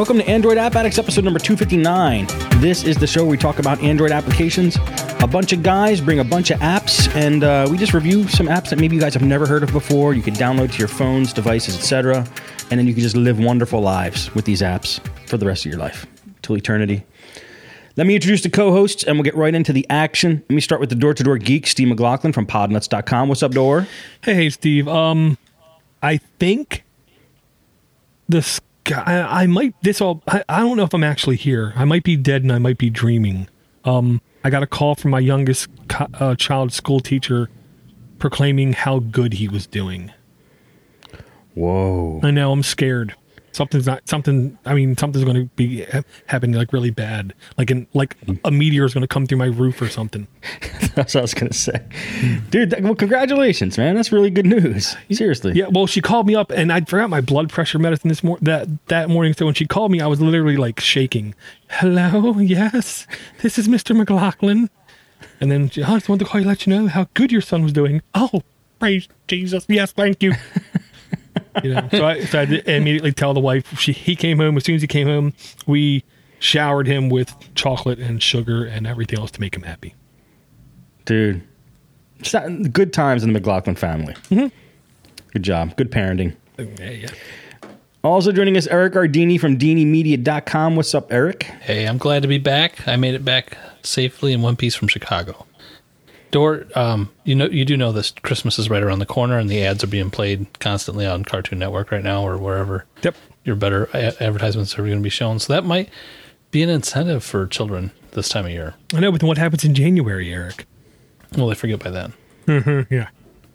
Welcome to Android App Addicts, episode number 259. This is the show where we talk about Android applications. A bunch of guys bring a bunch of apps, and we just review some apps that maybe you guys have never heard of before. You can download to your phones, devices, etc., and then you can just live wonderful lives with these apps for the rest of your life, till eternity. Let me introduce the co-hosts, and we'll get right into the action. Let me start with the door-to-door geek, Steve McLaughlin from podnuts.com. What's up, Door? Hey, Steve. I think this guy, I don't know if I'm actually here. I might be dead and I might be dreaming. I got a call from my youngest child school teacher proclaiming how good he was doing. Whoa. I know, I'm scared. Something's going to be happening like really bad. Like a meteor is going to come through my roof or something. That's what I was going to say. Dude, well, congratulations, man. That's really good news. Seriously. Yeah, well, she called me up and I forgot my blood pressure medicine that morning. So when she called me, I was literally like shaking. Hello, yes, this is Mr. McLaughlin. And then I just wanted to call you, let you know how good your son was doing. Oh, praise Jesus. Yes, thank you. So I immediately tell the wife. He came home. As soon as he came home, we showered him with chocolate and sugar and everything else to make him happy. Dude, good times in the McLaughlin family. Mm-hmm. Good job. Good parenting. Yeah. Also joining us, Eric Ardini from DiniMedia.com. What's up, Eric? Hey, I'm glad to be back. I made it back safely in one piece from Chicago. Door, you do know this. Christmas is right around the corner, and the ads are being played constantly on Cartoon Network right now, or wherever. Yep. Your better advertisements are going to be shown. So that might be an incentive for children this time of year. I know, but then what happens in January, Eric? Well, they forget by then. Mm-hmm, yeah.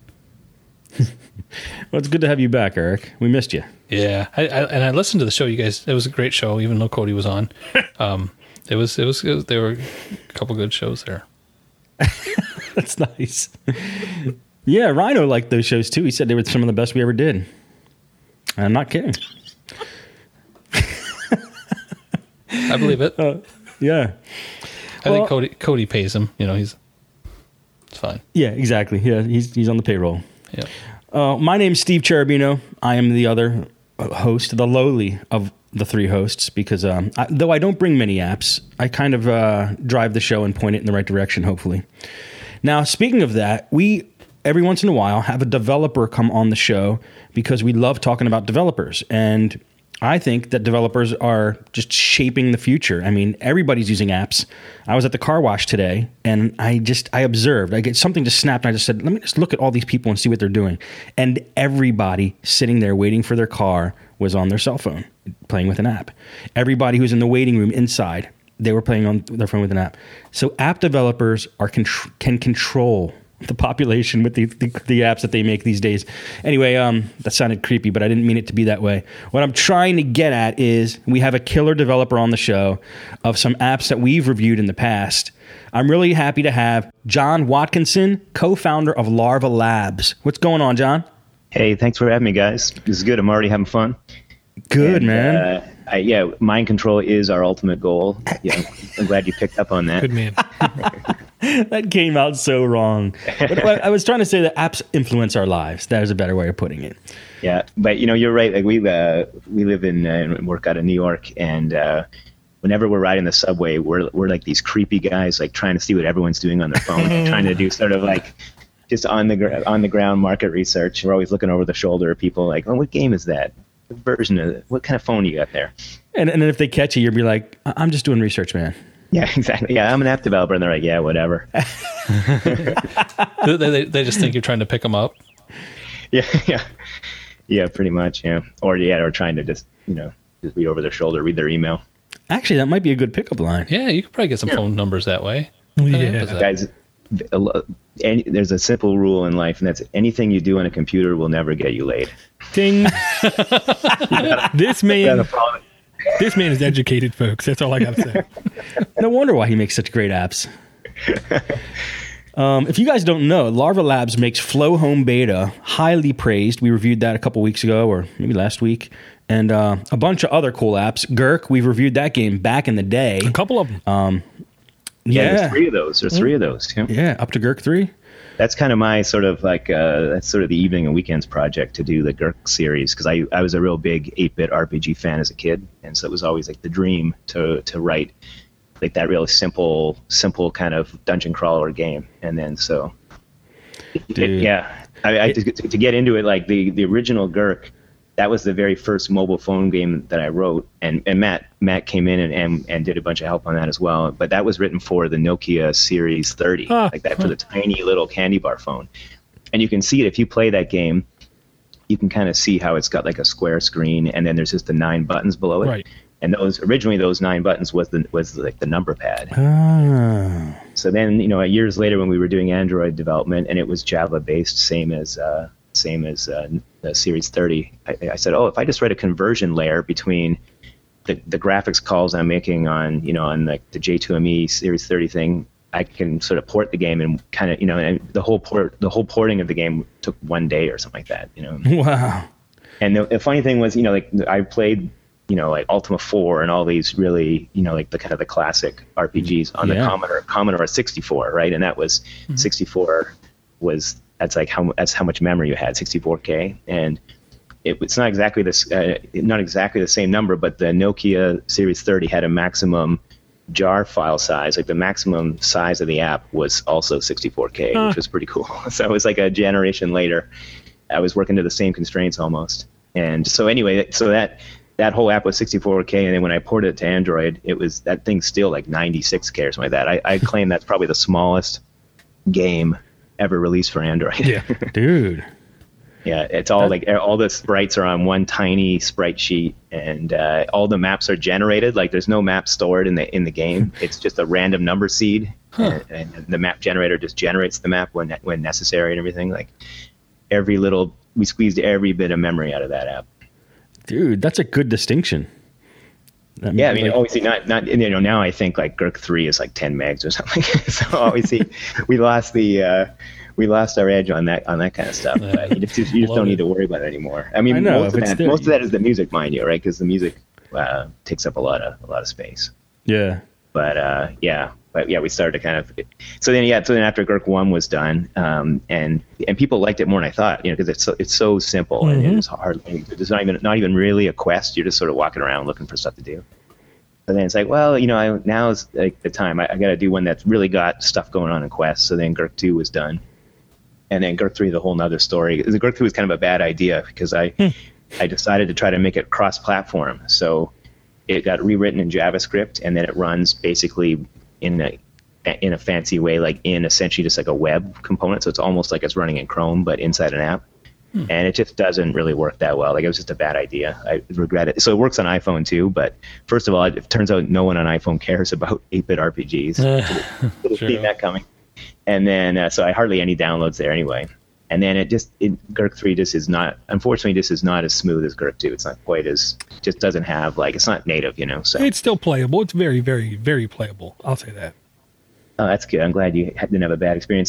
Well, it's good to have you back, Eric. We missed you. Yeah, I listened to the show, you guys. It was a great show, even though Cody was on. There were a couple good shows there. That's nice. Yeah, Rhino liked those shows too. He said they were some of the best we ever did. I'm not kidding. I believe it. Yeah. I think Cody pays him. It's fine. Yeah, exactly. Yeah, he's on the payroll. Yeah. My name's Steve Cherubino. I am the other host, the lowly of the three hosts, because though I don't bring many apps, I kind of drive the show and point it in the right direction, hopefully. Now, speaking of that, we, every once in a while, have a developer come on the show because we love talking about developers. And I think that developers are just shaping the future. I mean, everybody's using apps. I was at the car wash today, and I observed. I get something just snapped, and I just said, let me just look at all these people and see what they're doing. And everybody sitting there waiting for their car was on their cell phone, playing with an app. Everybody who's in the waiting room inside, they were playing on their phone with an app. So app developers can control the population with the apps that they make these days. Anyway, that sounded creepy, but I didn't mean it to be that way. What I'm trying to get at is we have a killer developer on the show of some apps that we've reviewed in the past. I'm really happy to have John Watkinson, co-founder of Larva Labs. What's going on, John? Hey, thanks for having me, guys. This is good. I'm already having fun. Good, man. Mind control is our ultimate goal. Yeah, I'm glad you picked up on that. Good man. That came out so wrong. But I was trying to say that apps influence our lives. That is a better way of putting it. Yeah, but you're right. Like we live in and work out of New York, and whenever we're riding the subway, we're like these creepy guys, like trying to see what everyone's doing on their phone, trying to do sort of like just on the ground market research. We're always looking over the shoulder of people, like, oh, what game is that? What version of it? What kind of phone you got there? And then if they catch you, you'll be like, I'm just doing research, man. Yeah, exactly. Yeah, I'm an app developer. And they're like, yeah, whatever. they just think you're trying to pick them up. Yeah, pretty much. Yeah. Or trying to just read over their shoulder, read their email. Actually, that might be a good pickup line. Yeah, you could probably get some phone numbers that way. Yeah. Guys, there's a simple rule in life, and that's anything you do on a computer will never get you laid. Ding. This man is educated, folks. That's all I got to say. No wonder why he makes such great apps. If you guys don't know, Larva Labs makes Flow Home Beta, highly praised. We reviewed that a couple weeks ago, or maybe last week. And a bunch of other cool apps. Gurk, we've reviewed that game back in the day. A couple of them. There's three of those. Yeah, up to Gurk 3. that's kind of my sort of like that's sort of the evening and weekends project to do the Gurk series, because I was a real big 8-bit RPG fan as a kid, and so it was always like the dream to write like that really simple kind of dungeon crawler game. And then so to get into it, like the original Gurk, that was the very first mobile phone game that I wrote, and Matt came in and did a bunch of help on that as well. But that was written for the Nokia Series 30, like that, for the tiny little candy bar phone. And you can see it if you play that game. You can kind of see how it's got like a square screen, and then there's just the 9 buttons below it. Right. And those 9 buttons was like the number pad. Ah. So then, years later when we were doing Android development and it was Java based, same as the Series 30, I said, if I just write a conversion layer between the graphics calls I'm making on like the J2ME Series 30 thing, I can sort of port the game and kind of, and the whole porting of the game took 1 day or something like that, Wow. And the funny thing was, like I played, like Ultima 4 and all these really, like the kind of the classic RPGs on the Commodore 64, right? And that was 64 was, that's how much memory you had, 64K, and it's not exactly the same number, but the Nokia Series 30 had a maximum jar file size. Like the maximum size of the app was also 64K, which was pretty cool. So it was like a generation later. I was working to the same constraints almost, and so anyway, so that whole app was 64K, and then when I ported it to Android, that thing's still like 96K or something like that. I claim that's probably the smallest game ever released for Android. Yeah, dude. Yeah, it's all like all the sprites are on one tiny sprite sheet, and all the maps are generated. Like there's no map stored in the game. It's just a random number seed, and the map generator just generates the map when necessary and everything. Like we squeezed every bit of memory out of that app. Dude, that's a good distinction. Obviously not. Now I think like Gurk 3 is like 10 megs or something. So obviously we lost our edge on that kind of stuff. You just don't need to worry about it anymore. I mean, most of that is the music, mind you, right? Because the music takes up a lot of space. Yeah. But we started to kind of. So then after Gurk 1 was done, and people liked it more than I thought, because it's so simple and it's hard. There's not even really a quest. You're just sort of walking around looking for stuff to do. But then it's like, well, now is like the time. I got to do one that's really got stuff going on in quests. So then Gurk 2 was done, and then Gurk 3 is a whole nother story. The Gurk 2 was kind of a bad idea because I decided to try to make it cross-platform. So it got rewritten in JavaScript, and then it runs basically in a fancy way, like in essentially just like a web component. So it's almost like it's running in Chrome, but inside an app. And it just doesn't really work that well. Like it was just a bad idea. I regret it. So it works on iPhone too, but first of all, it turns out no one on iPhone cares about 8-bit RPGs. Should have seen that coming. And then, so I hardly any downloads there anyway. And then Gurk 3 unfortunately, this is not as smooth as Gurk 2. It's not quite just doesn't have, like, it's not native, so. It's still playable. It's very, very, very playable. I'll say that. Oh, that's good. I'm glad you didn't have a bad experience.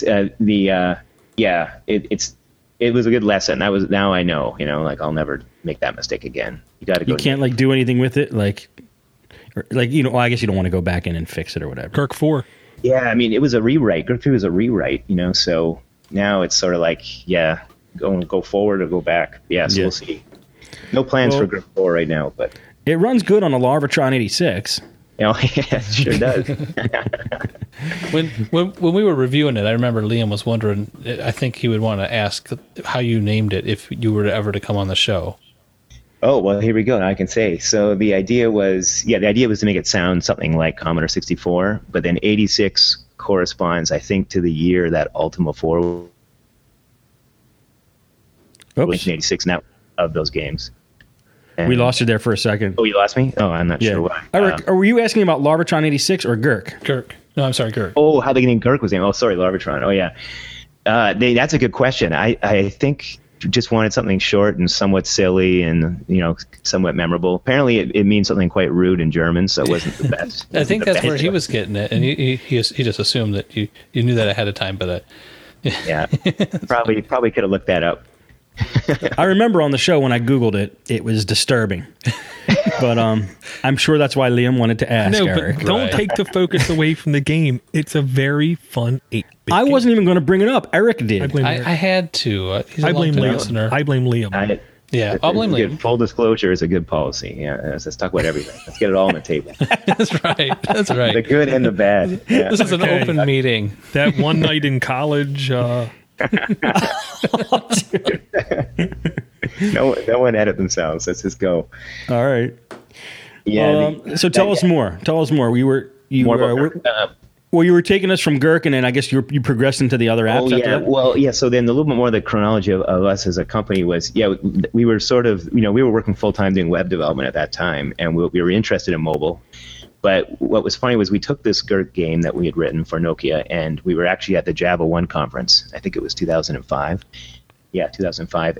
It was a good lesson. Now I know, like I'll never make that mistake again. You got to go. You can't like do anything with it, I guess you don't want to go back in and fix it or whatever. Gurk 4. Yeah, I mean, it was a rewrite. Gurk 3 was a rewrite, so now it's sort of like, go forward or go back. Yeah, so we'll see. No plans for Gurk 4 right now, but it runs good on a Larvatron 86. Yeah, it sure does. When we were reviewing it, I remember Liam was wondering. I think he would want to ask how you named it if you were ever to come on the show. Oh, well, here we go. Now I can say. So the idea was to make it sound something like Commodore 64, but then 86 corresponds, I think, to the year that Ultima 4 was in 86 now of those games. And we lost you there for a second. Oh, you lost me? Oh, I'm not sure why. Were you asking about Larvatron 86 or Gurk? Gurk. No, I'm sorry, Gurk. Oh, how the name Gurk was named. Oh, sorry, Larvatron. Oh, yeah. That's a good question. I think just wanted something short and somewhat silly and, somewhat memorable. Apparently, it means something quite rude in German, so it wasn't the best. I think that's where he was getting it, and he just assumed that you knew that ahead of time, but... Yeah, probably could have looked that up. I remember on the show when I Googled it, it was disturbing. But I'm sure that's why Liam wanted to ask No, Eric. but don't Right. take the focus away from the game. It's a very fun 8-bit I game. wasn't even going to bring it up. Eric I did. blame I Eric. had to. He's a I blame long-time Liam. listener. I blame Liam. Yeah, I'll blame Good. Liam. Full disclosure is a good policy. Yeah, let's talk about everything. Let's get it all on the table. That's right. That's The right. good and the bad. Yeah. This is an Okay. open meeting. That one night in college, No one edit themselves. Let's just go. All right. Yeah. So tell us more. Tell us more. You were well, you were taking us from Gherkin, and I guess you progressed into the other apps. Oh after yeah, that? well yeah. So then a little bit more of the chronology of us as a company was we were sort of we were working full time doing web development at that time, and we were interested in mobile. But what was funny was we took this Gherk game that we had written for Nokia, and we were actually at the Java One conference. I think it was 2005. Yeah, 2005,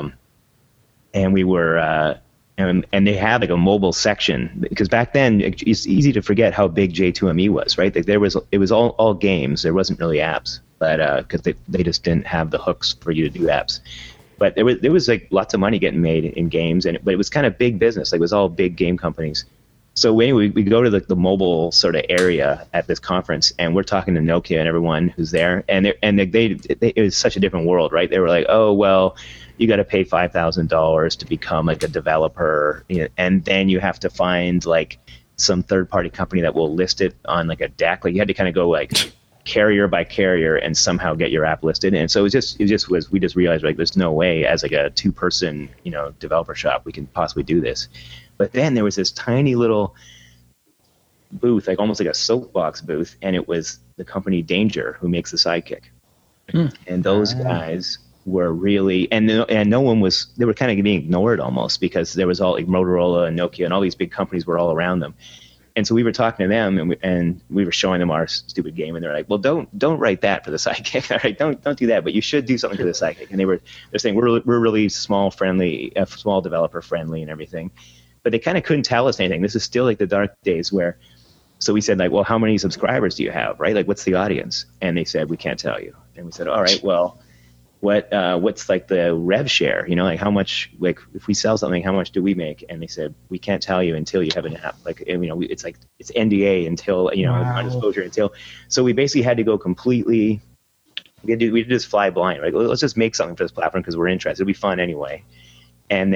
and we were. And they had like a mobile section because back then it's easy to forget how big J2ME was, right? Like it was all games. There wasn't really apps, but because they just didn't have the hooks for you to do apps. But there was like lots of money getting made in games, but it was kind of big business. Like it was all big game companies. So anyway, we go to the mobile sort of area at this conference, and we're talking to Nokia and everyone who's there, and it was such a different world, right? They were like, oh well, you got to pay $5,000 to become like a developer, and then you have to find like some third-party company that will list it on like a DAC. Like you had to kind of go like carrier by carrier and somehow get your app listed. And so we just realized like there's no way as like a 2-person developer shop we can possibly do this. But then there was this tiny little booth, like almost like a soapbox booth, and it was the company Danger who makes the Sidekick. And those guys were really, and no one was, they were kind of being ignored almost because there was all like Motorola and Nokia and all these big companies were all around them. And so we were talking to them, and we were showing them our stupid game, and they're like, "Well, don't write that for the Sidekick. All right, don't do that. But you should do something for the Sidekick." And they're saying we're really small developer friendly, and everything. But they kind of couldn't tell us anything. This is still like the dark days where. So we said like, "Well, how many subscribers do you have? Right? Like, what's the audience?" And they said, "We can't tell you." And we said, "All right, well, what's like the rev share? Like how much, like if we sell something, how much do we make?" And they said, "We can't tell you until you have an app. Like, it's like it's NDA until non-disclosure until." So we basically had to go completely. We did just fly blind. Right? Let's just make something for this platform because we're interested. It'll be fun anyway. And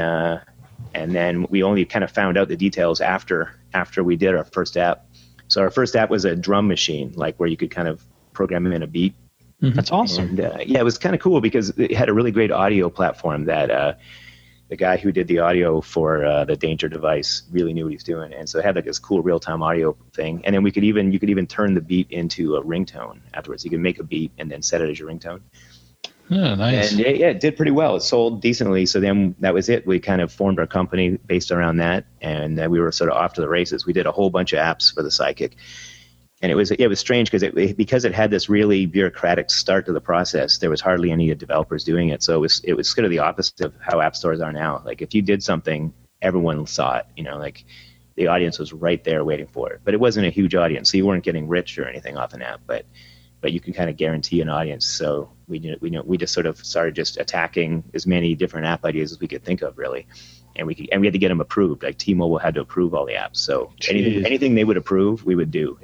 then we only kind of found out the details after we did our first app. So our first app was a drum machine, like where you could kind of program in a beat. That's awesome. And, it was kind of cool because it had a really great audio platform that the guy who did the audio for the Danger device really knew what he was doing. And so it had like this cool real-time audio thing. And then you could even turn the beat into a ringtone afterwards. You could make a beat and then set it as your ringtone. Yeah, nice. And it did pretty well. It sold decently. So then that was it. We kind of formed our company based around that. And we were sort of off to the races. We did a whole bunch of apps for the Sidekick. And it was strange because it had this really bureaucratic start to the process. There was hardly any developers doing it, so it was sort of the opposite of how app stores are now. Like if you did something, everyone saw it. Like the audience was right there waiting for it. But it wasn't a huge audience, so you weren't getting rich or anything off an app. But you can kind of guarantee an audience. So we just sort of started just attacking as many different app ideas as we could think of, really. And we had to get them approved. Like T-Mobile had to approve all the apps. So anything they would approve, we would do.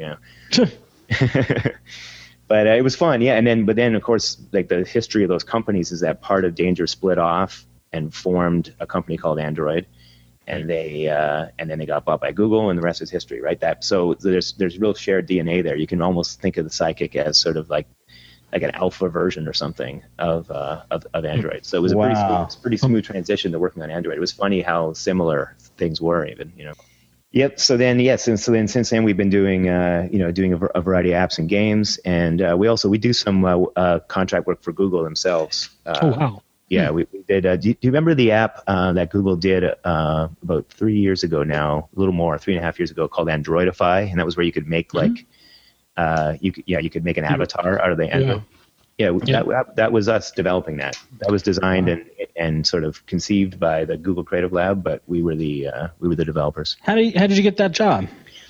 But it was fun, yeah. But then of course, like the history of those companies is that part of Danger split off and formed a company called Android, and then they got bought by Google, and the rest is history, right? So there's real shared DNA there. You can almost think of the Sidekick as sort of like an alpha version or something of Android. So it was a pretty smooth transition to working on Android. It was funny how similar things were even. Yep. So then, since then we've been doing a variety of apps and games, and we do some contract work for Google themselves. Oh wow. Yeah, we did. Do you remember the app that Google did about 3 years ago now, a little more, 3.5 years ago, called Androidify, and that was where you could make like. You could make an avatar out of the Android. That was us developing that. That was designed and sort of conceived by the Google Creative Lab, but we were the developers. How did you get that job?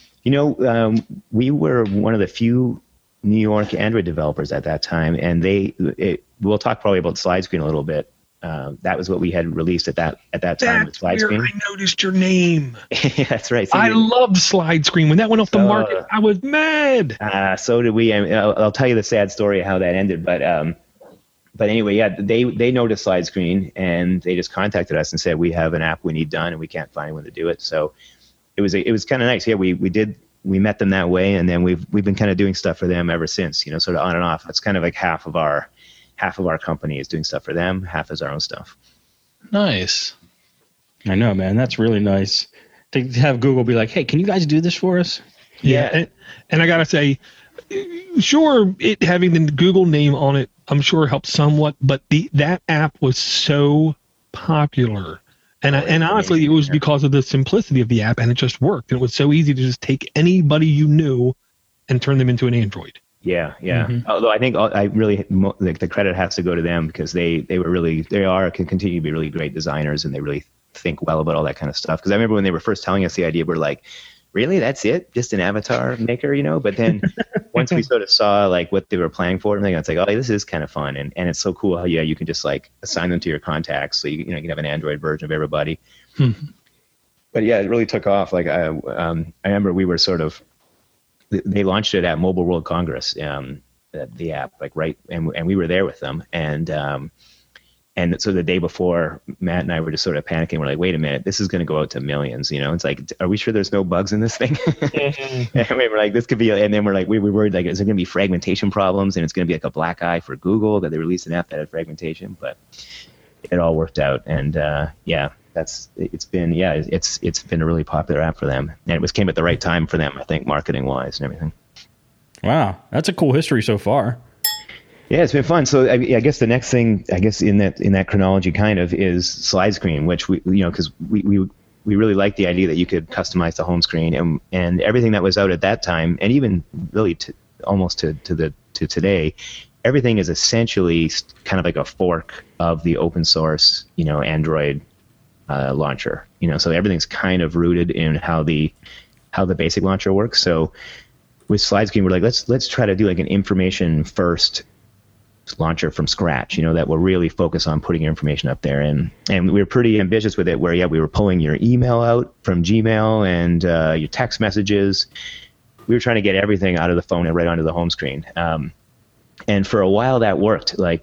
We were one of the few New York Android developers at that time, and we'll talk probably about Slide Screen a little bit. that was what we had released at that time with That's Slide where Screen. I noticed your name. Yeah, that's right. So I loved Slide Screen. When that went off the market, I was mad. so did we. I'll tell you the sad story of how that ended, but anyway, yeah, they noticed Slide Screen and they just contacted us and said, we have an app we need done and we can't find anyone to do it. So it was kind of nice. Yeah, we met them that way, and then we've been kind of doing stuff for them ever since. You know, sort of on and off. It's kind of like half of our company is doing stuff for them, half is our own stuff. Nice. I know, man. That's really nice to have Google be like, "Hey, can you guys do this for us?" Yeah, and I gotta say, sure, it having the Google name on it, I'm sure helped somewhat. But that app was so popular, and honestly, it was because of the simplicity of the app, and it just worked. And it was so easy to just take anybody you knew and turn them into an Android. Yeah. Although I think the credit has to go to them because they can continue to be really great designers, and they really think well about all that kind of stuff. Because I remember when they were first telling us the idea, we're like, really, that's it? Just an avatar maker, you know? But then once we sort of saw like what they were planning for, and it's like, oh, this is kind of fun, and it's so cool how you can just like assign them to your contacts, so you can have an Android version of everybody. But yeah, it really took off. Like I remember we were they launched it at Mobile World Congress, the app, like right, and we were there with them, and so the day before, Matt and I were just sort of panicking. We're like, wait a minute, this is going to go out to millions, you know? It's like, are we sure there's no bugs in this thing? And we were like, this could be, and then we're like, we were worried, like, is there going to be fragmentation problems, and it's going to be like a black eye for Google that they released an app that had fragmentation, but it all worked out, and it's been a really popular app for them, and it came at the right time for them, I think, marketing wise and everything. Wow, that's a cool history so far. Yeah, it's been fun. So I guess the next thing, in that chronology, kind of, is Slide Screen, which because we really liked the idea that you could customize the home screen, and everything that was out at that time, and even really almost to today, everything is essentially kind of like a fork of the open source, Android launcher. So everything's kind of rooted in how the basic launcher works. So with Slide Screen, we're like, let's try to do like an information first launcher from scratch, that will really focus on putting your information up there. And we were pretty ambitious with it, where we were pulling your email out from Gmail and your text messages. We were trying to get everything out of the phone and right onto the home screen. And for a while that worked. Like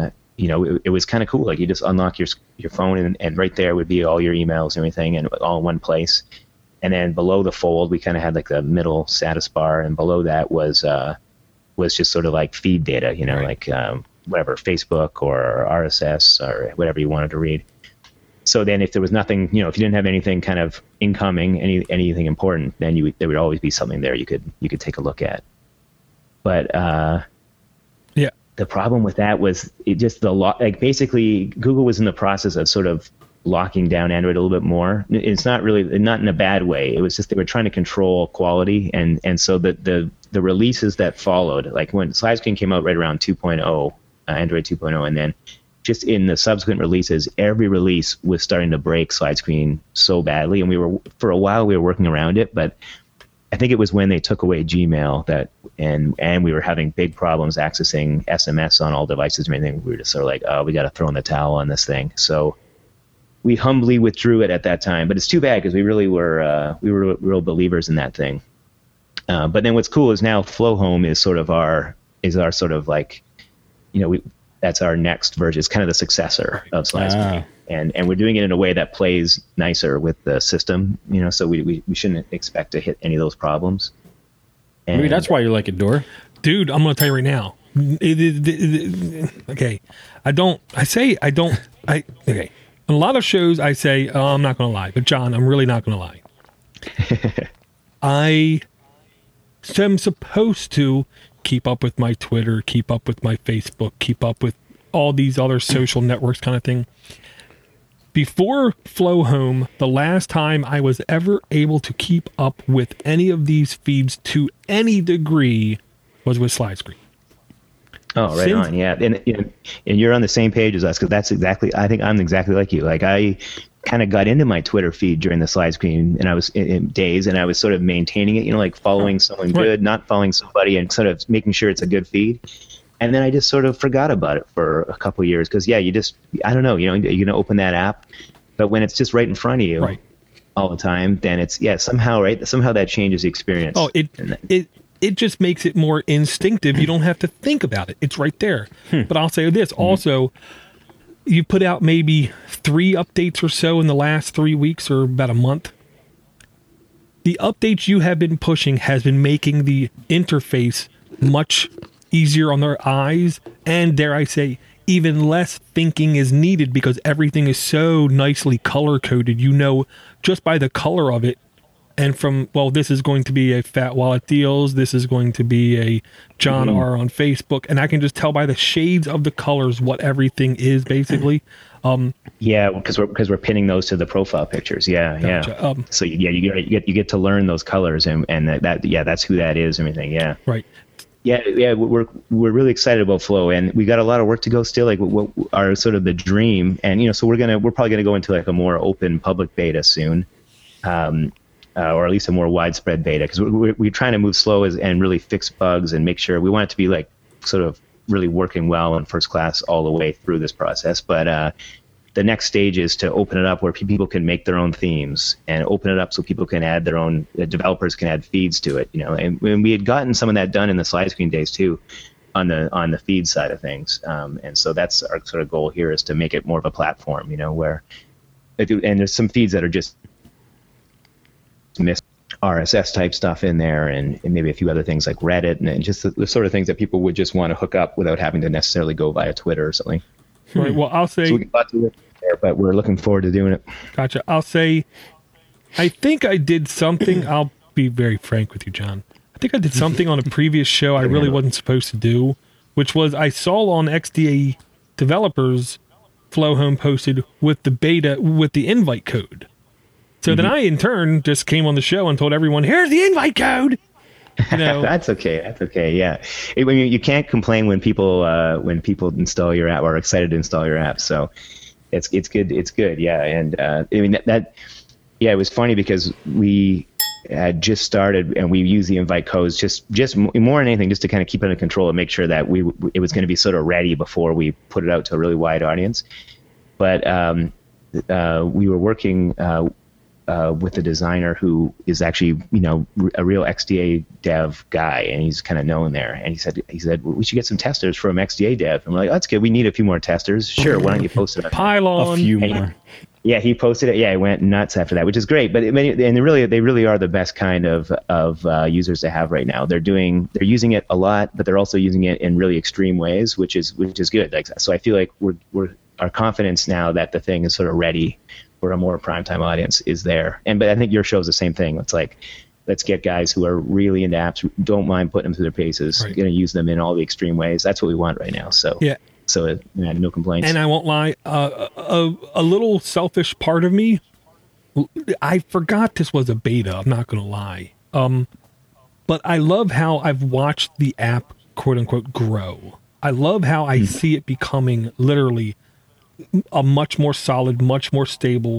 it was kind of cool. Like you just unlock your phone and right there would be all your emails and everything, and all in one place. And then below the fold, we kind of had like the middle status bar, and below that was just sort of like feed data, right. Like whatever, Facebook or RSS or whatever you wanted to read. So then if there was nothing, if you didn't have anything kind of incoming, anything important, then there would always be something there you could take a look at. But yeah, the problem with that was it just basically Google was in the process of sort of locking down Android a little bit more. It's not in a bad way. It was just they were trying to control quality, and so the releases that followed, like when Slide Screen came out right around 2.0, Android 2.0, and then just in the subsequent releases, every release was starting to break Slide Screen so badly, and for a while we were working around it, but I think it was when they took away Gmail and we were having big problems accessing SMS on all devices and everything. We were just sort of like, oh, we got to throw in the towel on this thing. So we humbly withdrew it at that time, but it's too bad because we really were real believers in that thing. But then what's cool is now Flow Home is our sort of like, that's our next version. It's kind of the successor of Slide Screen. And we're doing it in a way that plays nicer with the system, so we shouldn't expect to hit any of those problems. And maybe that's why you like it, Dor. Dude, I'm going to tell you right now. Okay. Okay. On a lot of shows, I say, oh, I'm not going to lie. But, John, I'm really not going to lie. I am supposed to keep up with my Twitter, keep up with my Facebook, keep up with all these other social networks kind of thing. Before Flow Home, the last time I was ever able to keep up with any of these feeds to any degree was with Slide Screen. Oh, right on, yeah. And you're on the same page as us, because I think I'm exactly like you. Like I kind of got into my Twitter feed during the Slide Screen, and I was in days, and I was sort of maintaining it, like following someone good, not following somebody, and sort of making sure it's a good feed. And then I just sort of forgot about it for a couple of years because, I don't know, you're going to open that app, but when it's just right in front of you all the time, then it's, somehow that changes the experience. Oh, it just makes it more instinctive. You don't have to think about it. It's right there. But I'll say this also, you put out maybe 3 updates or so in the last 3 weeks or about a month. The updates you have been pushing has been making the interface much easier on their eyes, and dare I say, even less thinking is needed because everything is so nicely color coded. You know, just by the color of it, and from, well, this is going to be a Fat Wallet Deals, this is going to be a John R on Facebook, and I can just tell by the shades of the colors what everything is basically. Because we're pinning those to the profile pictures. Yeah. So you get to learn those colors and that's who that is and everything. Yeah. Right. Yeah, we're really excited about Flow, and we got a lot of work to go still. Like what are sort of the dream, and so we're probably gonna go into like a more open public beta soon, or at least a more widespread beta, because we're trying to move slow and really fix bugs and make sure we want it to be like sort of really working well and first class all the way through this process. But the next stage is to open it up where people can make their own themes and open it up so people can add their own, developers can add feeds to it, and we had gotten some of that done in the slide screen days too on the feed side of things. And so that's our sort of goal here, is to make it more of a platform, where and there's some feeds that are just RSS type stuff in there and maybe a few other things like Reddit and just the sort of things that people would just want to hook up without having to necessarily go via Twitter or something. Right. Well, I'll say, so we got to it there, but we're looking forward to doing it. Gotcha. I'll say, I think I did something. I'll be very frank with you, John. I think I did something on a previous show I really wasn't supposed to do, which was I saw on XDA Developers Flow Home posted with the beta with the invite code. So then I, in turn, just came on the show and told everyone, "Here's the invite code." That's okay. Yeah, you can't complain when people install your app or are excited to install your app. So it's good. Yeah, and it was funny because we had just started and we used the invite codes just more than anything just to kind of keep it under control and make sure that it was going to be sort of ready before we put it out to a really wide audience. But we were working with a designer who is actually, a real XDA dev guy, and he's kind of known there. And he said, well, we should get some testers from XDA dev. And we're like, oh, that's good. We need a few more testers. Sure. Why don't you post it? Pylon. A few more. Yeah, he posted it. Yeah, he went nuts after that, which is great. But they really are the best kind of users to have right now. They're using it a lot, but they're also using it in really extreme ways, which is good. Like, so I feel like our confidence now that the thing is sort of ready for a more primetime audience is there. But I think your show is the same thing. It's like, let's get guys who are really into apps, don't mind putting them through their paces, going to use them in all the extreme ways. That's what we want right now. So yeah. So no complaints. And I won't lie, a little selfish part of me, I forgot this was a beta. I'm not going to lie. But I love how I've watched the app, quote unquote, grow. I love how I see it becoming literally a much more solid, much more stable,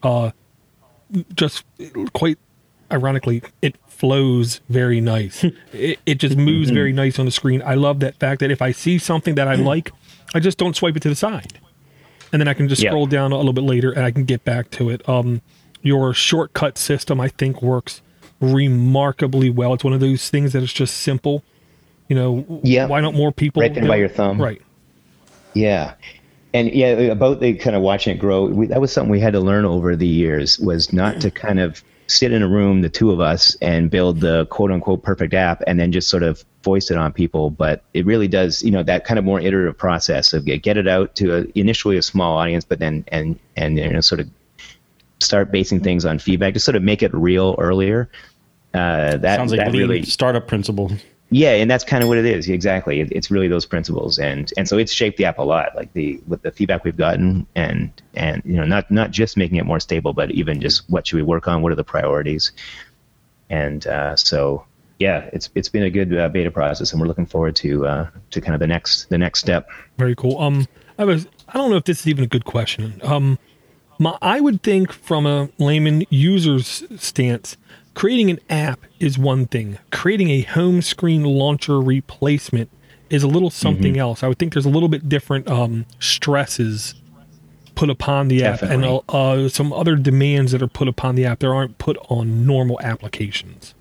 just quite ironically, it flows very nice. It just moves very nice on the screen. I love that fact that if I see something that I like, I just don't swipe it to the side. And then I can just scroll down a little bit later and I can get back to it. Your shortcut system, I think, works remarkably well. It's one of those things that is just simple. Why don't more people right there by your thumb? Right. Yeah. And about the kind of watching it grow, that was something we had to learn over the years, was not to kind of sit in a room, the two of us, and build the quote unquote perfect app and then just sort of voice it on people. But it really does, that kind of more iterative process of get it out to initially a small audience, but then and sort of start basing things on feedback, just sort of make it real earlier. That sounds like that really startup principle. Yeah, and that's kind of what it is. Exactly, it's really those principles, and so it's shaped the app a lot. Like with the feedback we've gotten, and not just making it more stable, but even just what should we work on, what are the priorities, and so yeah, it's been a good beta process, and we're looking forward to kind of the next step. Very cool. I don't know if this is even a good question. I would think from a layman user's stance, creating an app is one thing. Creating a home screen launcher replacement is a little something else. I would think there's a little bit different stresses put upon the app, and some other demands that are put upon the app that aren't put on normal applications.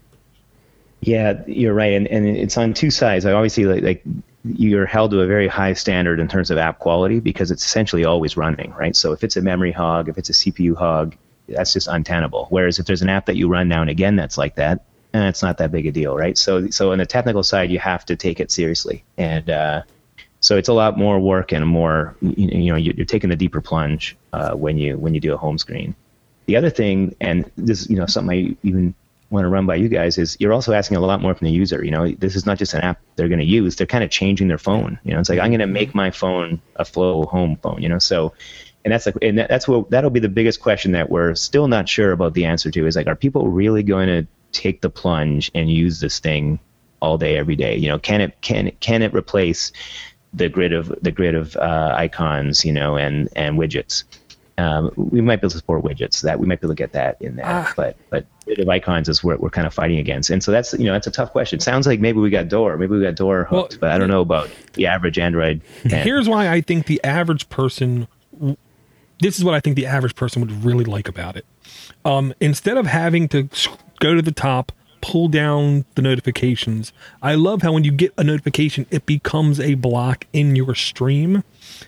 Yeah, you're right, and it's on two sides. Obviously, like you're held to a very high standard in terms of app quality because it's essentially always running, right? So if it's a memory hog, if it's a CPU hog, that's just untenable. Whereas if there's an app that you run now and again that's like that, it's not that big a deal, right? So on the technical side, you have to take it seriously, and so it's a lot more work and more, you're taking a deeper plunge when you do a home screen. The other thing, and this something I even want to run by you guys, is you're also asking a lot more from the user. This is not just an app they're going to use; they're kind of changing their phone. It's like I'm going to make my phone a Flow home phone. So, and that'll be the biggest question that we're still not sure about the answer to. Is like, are people really going to take the plunge and use this thing all day, every day? Can it replace the grid of icons, and widgets? We might be able to support widgets. That we might be able to get that in there, but grid of icons is what we're kind of fighting against. And so that's that's a tough question. Sounds like maybe we got Door hooked, but I don't know about the average Android 10. Here's why I think the average person. This is what I think the average person would really like about it. Instead of having to go to the top, pull down the notifications, I love how when you get a notification, it becomes a block in your stream.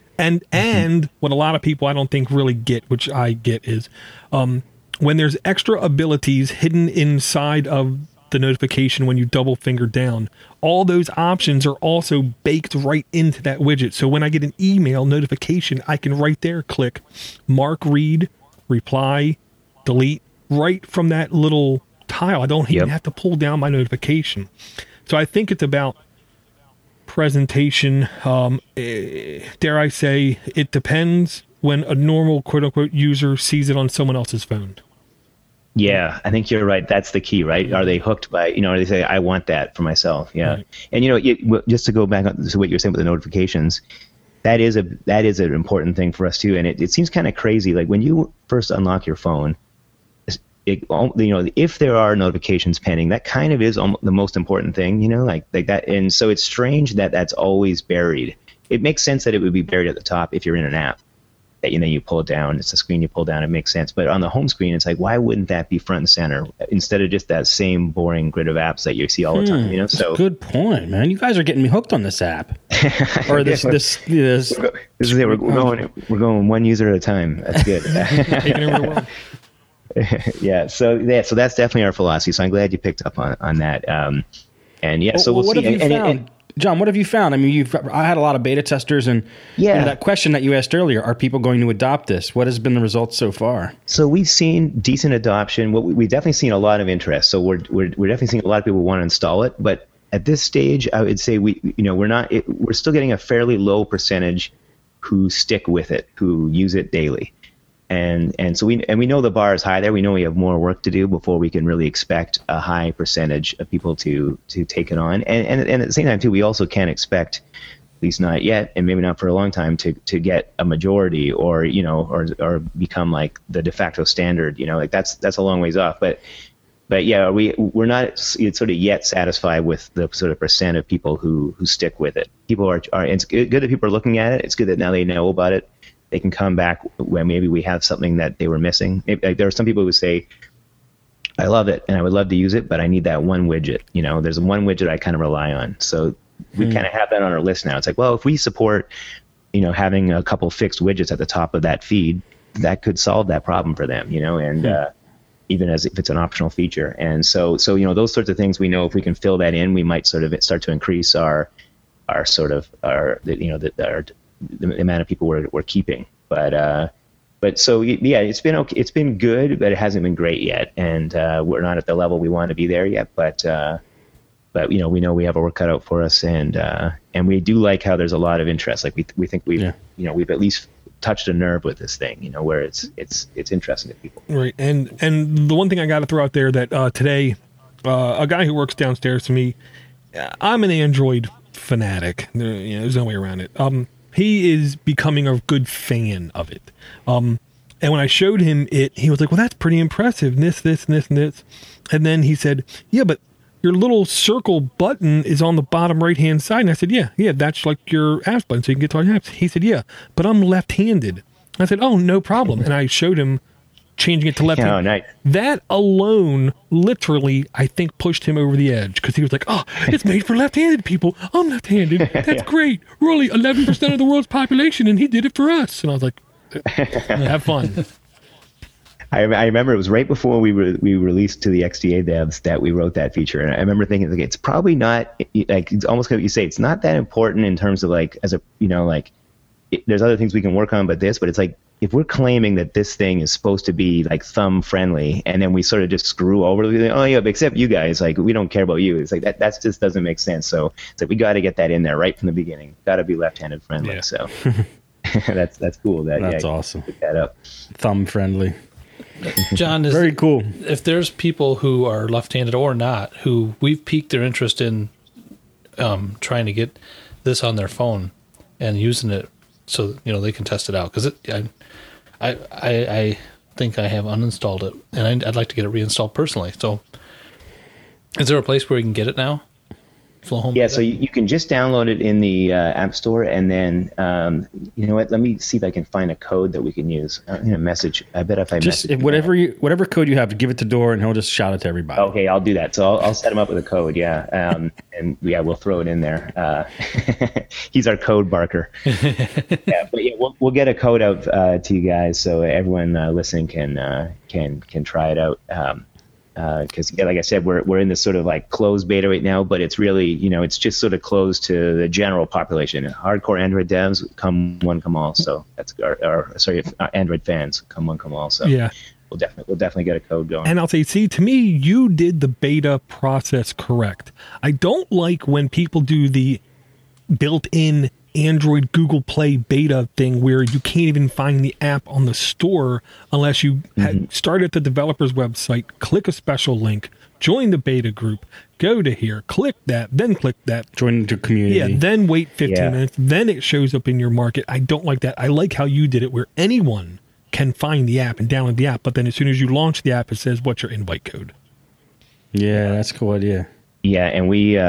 And what a lot of people I don't think really get, which I get, is when there's extra abilities hidden inside of the notification when you double finger down, all those options are also baked right into that widget. So when I get an email notification, I can right there click mark, read, reply, delete right from that little tile. I don't even have to pull down my notification. So I think it's about presentation. Dare I say, it depends when a normal quote-unquote user sees it on someone else's phone. Yeah, I think you're right. That's the key, right? Are they hooked by, or they say, I want that for myself. Yeah. Right. And, just to go back to what you were saying with the notifications, that is an important thing for us too. And it seems kind of crazy. Like when you first unlock your phone, if there are notifications pending, that kind of is the most important thing, like that. And so it's strange that that's always buried. It makes sense that it would be buried at the top if you're in an app. That you pull it down, it's a screen you pull down, it makes sense. But on the home screen, it's like, why wouldn't that be front and center instead of just that same boring grid of apps that you see all the time? So good point, man. You guys are getting me hooked on this app. Or this is it. We're going one user at a time. That's good. Taking over the world. So that's definitely our philosophy. So I'm glad you picked up on that. So we'll what see. Have you found? John, what have you found? I mean, I had a lot of beta testers, and that question that you asked earlier: are people going to adopt this? What has been the results so far? So we've seen decent adoption. We've definitely seen a lot of interest. So we're definitely seeing a lot of people want to install it. But at this stage, I would say we're still getting a fairly low percentage who stick with it, who use it daily. And so we know the bar is high there. We know we have more work to do before we can really expect a high percentage of people to take it on. And at the same time too, we also can't expect, at least not yet, and maybe not for a long time, to get a majority or become like the de facto standard. Like that's a long ways off. But yeah, we're not sort of yet satisfied with the sort of percent of people who stick with it. People are it's good that people are looking at it. It's good that now they know about it. They can come back when maybe we have something that they were missing. There are some people who say, I love it and I would love to use it, but I need that one widget. There's one widget I kind of rely on. So we kind of have that on our list now. It's like, well, if we support, having a couple fixed widgets at the top of that feed, that could solve that problem for them, and even as if it's an optional feature. And so those sorts of things, we know if we can fill that in, we might sort of start to increase the amount of people we're keeping, but so yeah, it's been okay. It's been good, but it hasn't been great yet, and we're not at the level we want to be there yet. But we know we have a work cut out for us, and we do like how there's a lot of interest. Like we think we've at least touched a nerve with this thing, where it's interesting to people. Right, and the one thing I got to throw out there that today, a guy who works downstairs to me, I'm an Android fanatic. There's no way around it. He is becoming a good fan of it. And when I showed him it, he was like, well, that's pretty impressive. This. And then he said, yeah, but your little circle button is on the bottom right-hand side. And I said, yeah, that's like your apps button, so you can get to all your apps. He said, yeah, but I'm left-handed. I said, oh, no problem. And I showed him changing it to left-handed. Oh, nice. That alone, literally, I think pushed him over the edge because he was like, oh, it's made for left-handed people. I'm left-handed. That's great. We're only 11% of the world's population, and he did it for us. And I was like, have fun. I remember it was right before we released to the XDA devs that we wrote that feature, and I remember thinking, like, it's probably not, like, it's almost like what you say, it's not that important in terms of, like, as a, you know, like, there's other things we can work on, but it's like, if we're claiming that this thing is supposed to be like thumb friendly, and then we sort of just screw over, oh yeah, except you guys, like, we don't care about you. It's like that just doesn't make sense. So it's like we got to get that in there right from the beginning. Got to be left-handed friendly. Yeah. So that's cool. That's awesome. Pick that up. Thumb friendly. John, is very cool. If there's people who are left-handed or not, who we've piqued their interest in trying to get this on their phone and using it, so you know they can test it out, because I think I have uninstalled it, and I'd like to get it reinstalled personally. So, is there a place where you can get it now? Flow Home. Yeah, so you can just download it in the App Store, and then you know what? Let me see if I can find a code that we can use. I'm gonna message. I bet if I just message whatever code you have, give it to Dor, and he'll just shout it to everybody. Okay, I'll do that. So I'll set him up with a code. Yeah, and yeah, we'll throw it in there. He's our code barker. Yeah, but yeah, we'll get a code out to you guys so everyone listening can try it out. Because like I said, we're in this sort of like closed beta right now, but it's really, you know, it's just sort of closed to the general population. Hardcore Android devs, come one, come all. So that's our Android fans, come one, come all. So yeah, we'll definitely get a code going. And I'll say, see, to me, you did the beta process correct. I don't like when people do the built-in Android Google Play beta thing where you can't even find the app on the store unless you start at the developer's website, click a special link, join the beta group, go to here, click that, then click that. Join the community. Yeah, then wait 15 minutes, then it shows up in your market. I don't like that. I like how you did it where anyone can find the app and download the app, but then as soon as you launch the app, it says, what's your invite code? Yeah, that's a cool idea. Yeah, and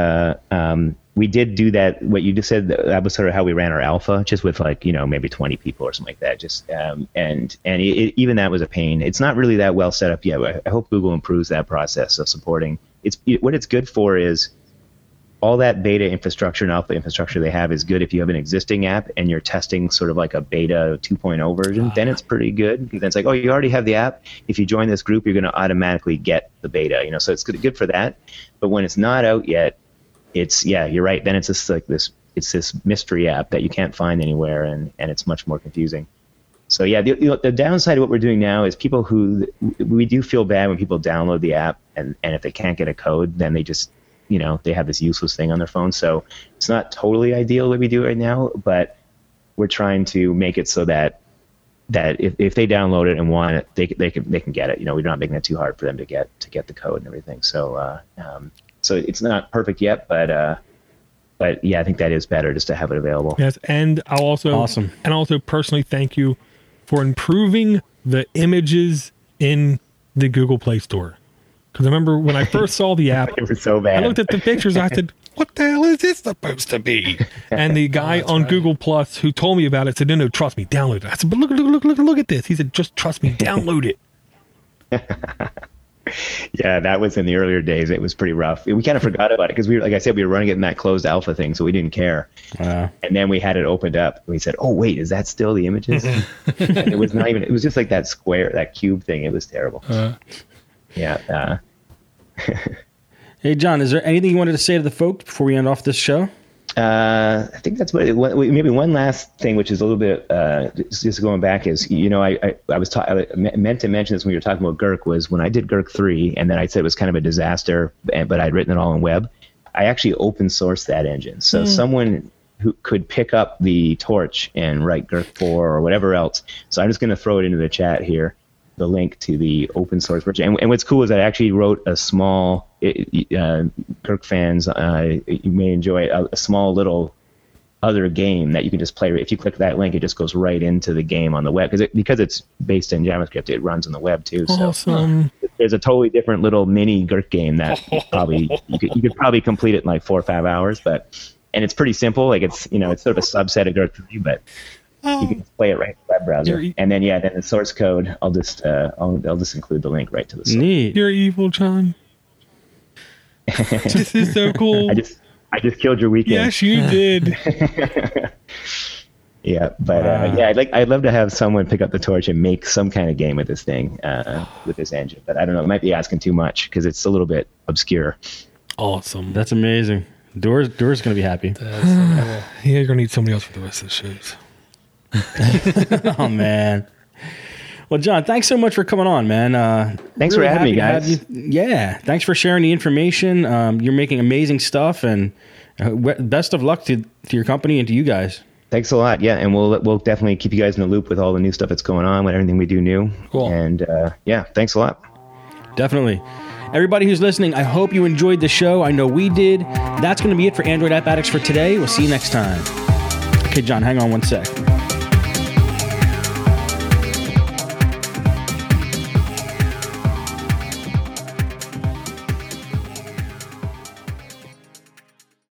we did do that. What you just said, that was sort of how we ran our alpha, just with like, you know, maybe 20 people or something like that. Just and even that was a pain. It's not really that well set up yet. I hope Google improves that process of supporting. What it's good for is all that beta infrastructure and alpha infrastructure they have is good if you have an existing app and you're testing sort of like a beta 2.0 version. Then it's pretty good. Then it's like, oh, you already have the app. If you join this group, you're going to automatically get the beta. You know, so it's good for that. But when it's not out yet, you're right. Then it's just like this mystery app that you can't find anywhere, and it's much more confusing. So yeah, the downside of what we're doing now is we do feel bad when people download the app and if they can't get a code, then they just, you know, they have this useless thing on their phone. So it's not totally ideal what we do right now, but we're trying to make it so that if they download it and want it, they can get it. You know, we're not making it too hard for them to get the code and everything. So so it's not perfect yet, but yeah, I think that is better just to have it available. Yes, and I'll also personally thank you for improving the images in the Google Play Store. Because I remember when I first saw the app, it was so bad. I looked at the pictures, I said, what the hell is this supposed to be? And the guy on Google Plus who told me about it said, no, trust me, download it. I said, but look at this. He said, just trust me, download it. Yeah, that was in the earlier days. It was pretty rough. We kind of forgot about it because like I said, we were running it in that closed alpha thing, so we didn't care. And then we had it opened up. And we said, "Oh wait, is that still the images?" And it was not even. It was just like that square, that cube thing. It was terrible. Yeah. Hey, John, is there anything you wanted to say to the folks before we end off this show? I think that's maybe one last thing, which is a little bit just going back is, you know, I meant to mention this when we were talking about Gurk, was when I did Gurk 3 and then I said it was kind of a disaster, but I'd written it all in web. I actually open sourced that engine. So someone who could pick up the torch and write Gurk 4 or whatever else. So I'm just going to throw it into the chat here, the link to the open source version. And what's cool is I actually wrote a small, Gurk fans, you may enjoy a small little other game that you can just play. If you click that link, it just goes right into the game on the web because it's based in JavaScript. It runs on the web too. Awesome. So there's a totally different little mini Gurk game that you could probably complete it in like 4 or 5 hours, and it's pretty simple. Like it's it's sort of a subset of Gurk 3, but you can play it right in the web browser. And then then the source code, I'll just include the link right to the source. Neat. You're evil, John. This is so cool. I just killed your weekend. Yes, you did. Yeah, but I'd love to have someone pick up the torch and make some kind of game with this thing, with this engine. But I don't know, it might be asking too much because it's a little bit obscure. Awesome. That's amazing. Door's going to be happy. Yeah, you're going to need somebody else for the rest of the shows. Oh, man. Well, John, thanks so much for coming on, man. Thanks for having me, guys. Yeah, thanks for sharing the information. You're making amazing stuff, and best of luck to your company and to you guys. Thanks a lot. Yeah, and we'll definitely keep you guys in the loop with all the new stuff that's going on, with everything we do new. Cool. And thanks a lot. Definitely. Everybody who's listening, I hope you enjoyed the show. I know we did. That's going to be it for Android App Addicts for today. We'll see you next time. Okay, John, hang on one sec.